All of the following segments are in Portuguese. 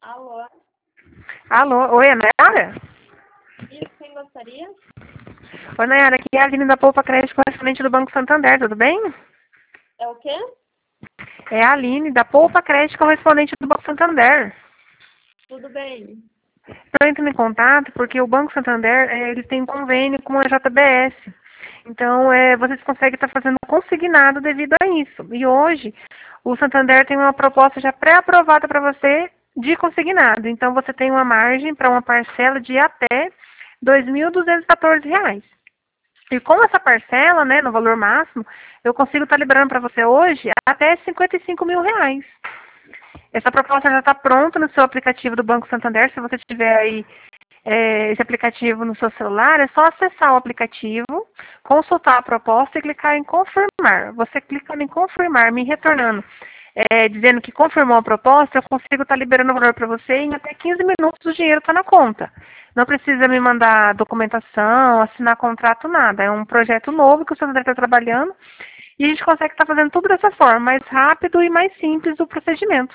Alô? Alô, oi, é Nayara? Isso, quem gostaria? Oi, Nayara, aqui é a Aline da Poupa Crédito, correspondente do Banco Santander, tudo bem? É o quê? É a Aline da Poupa Crédito, correspondente do Banco Santander. Tudo bem. Estou entrando em contato porque o Banco Santander ele tem um convênio com a JBS. Então, vocês conseguem estar fazendo consignado devido a isso. E hoje, o Santander tem uma proposta já pré-aprovada para você de consignado. Então, você tem uma margem para uma parcela de até R$ 2.214. E com essa parcela, né, no valor máximo, eu consigo estar liberando para você hoje até R$ 55.000. Essa proposta já está pronta no seu aplicativo do Banco Santander. Se você tiver aí esse aplicativo no seu celular, é só acessar o aplicativo, consultar a proposta e clicar em confirmar. Você clicando em confirmar, me retornando, dizendo que confirmou a proposta, eu consigo estar liberando o valor para você e em até 15 minutos o dinheiro está na conta. Não precisa me mandar documentação, assinar contrato, nada. É um projeto novo que o Santander está trabalhando e a gente consegue estar fazendo tudo dessa forma, mais rápido e mais simples o procedimento.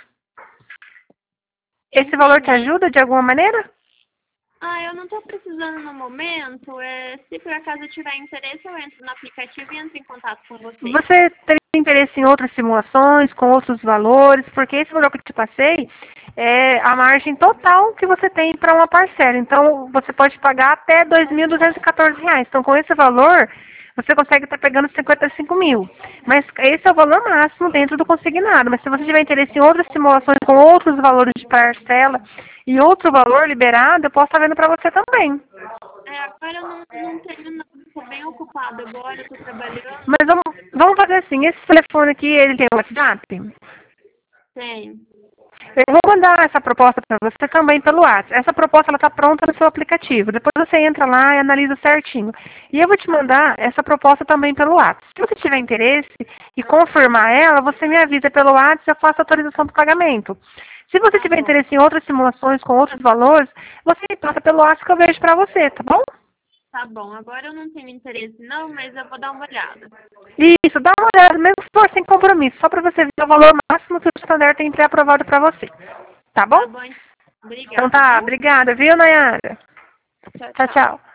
Esse valor te Entendi. ajuda de alguma maneira? Eu não estou precisando no momento. Se por acaso eu tiver interesse, eu entro no aplicativo e entro em contato com vocês. Você tem interesse em outras simulações, com outros valores? Porque esse valor que eu te passei é a margem total que você tem para uma parcela. Então, você pode pagar até R$ 2.214. Então, com esse valor, você consegue estar pegando 55.000. Mas esse é o valor máximo dentro do consignado. Mas se você tiver interesse em outras simulações com outros valores de parcela e outro valor liberado, eu posso estar vendo para você também. Agora eu não tenho nada. Estou bem ocupada agora, estou trabalhando. Mas vamos fazer assim, esse telefone aqui, ele tem WhatsApp? Tem. Eu vou mandar essa proposta para você também pelo WhatsApp. Essa proposta está pronta no seu aplicativo. Depois você entra lá e analisa certinho. E eu vou te mandar essa proposta também pelo WhatsApp. Se você tiver interesse e confirmar ela, você me avisa pelo WhatsApp e eu faço a autorização do pagamento. Se você tiver interesse em outras simulações com outros valores, você me passa pelo WhatsApp que eu vejo para você, tá bom? Tá bom, agora eu não tenho interesse não, mas eu vou dar uma olhada. Isso, dá uma olhada, mesmo se for sem compromisso, só para você ver o valor máximo que o Santander tem pré-aprovado para você. Tá bom? Tá bom, Então obrigada, tá, viu? obrigada, viu, Nayara? Tchau, Tchau, tchau. tchau.